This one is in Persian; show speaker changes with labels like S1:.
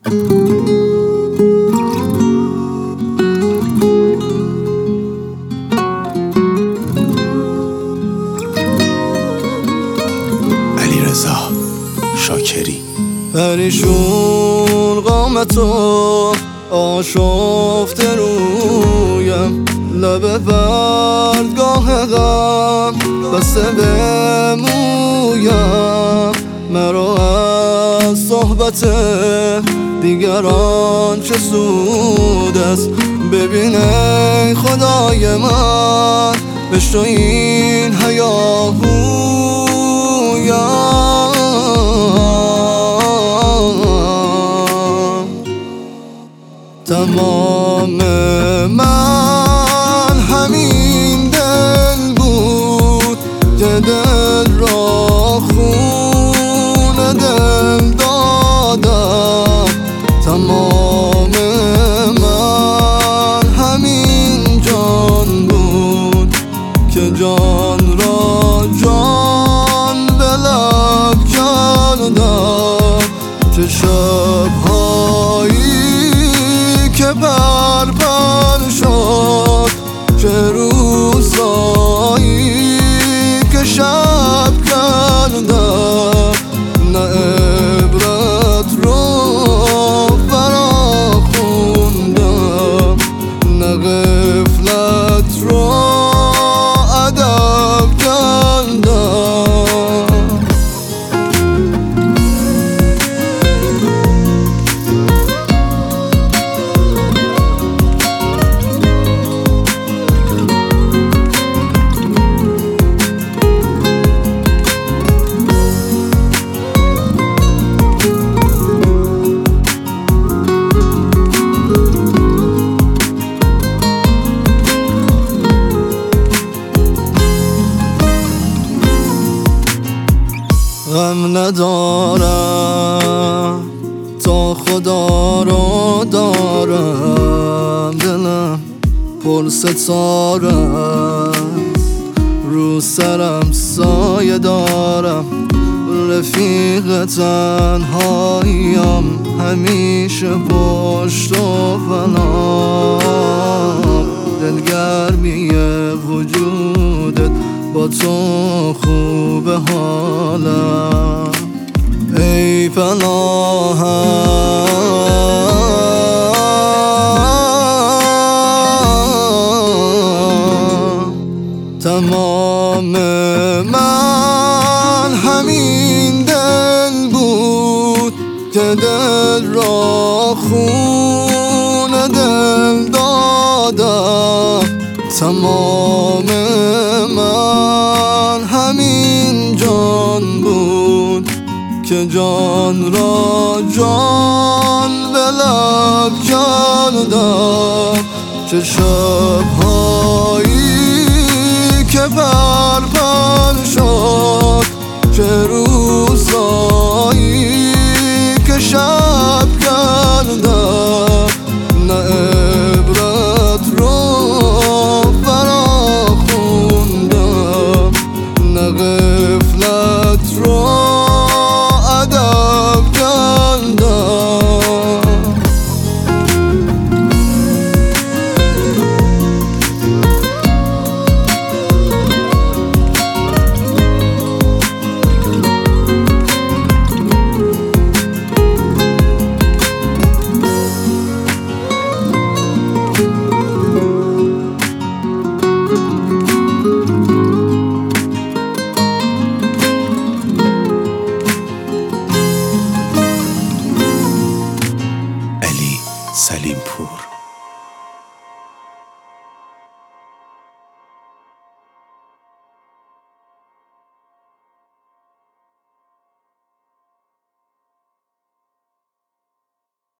S1: علیرضا شاکری.
S2: پریشون قامتو آشفته رویم، لب بردگاه غم بسته به مویم. مرا از صحبت دیگران چه سود است؟ ببین ای خدای من، بشنو این هیاهویم. تمام من همین دل بود که دل را خون دل دادم. تمام من همین جان بود که جان را جان به لب کردم. چه شب‌هایی که پرپر شد، چه روزایی که شب کردم. نه عبرت رو فرا خوندم، نه غفلت رو ادب کردم. غم ندارم تا خدا رو دارم، دلم پر ستاره است، رو سرم سایه دارم. رفیق تنهاییم همیشه پشت و فنام. دلگرمی وجودت با تو خوب حالم. ای پناهم. تمام من همین دل بود که دل را خون دل دادم. تمام من همین جان بود که جان را جان به لب کردم. چه شب‌هایی که پرپر شد، چه روزایی که شب کردم. نه عبرت رو فرا خوندم، نه غفلت رو ادب کردم.
S1: سلیمپور.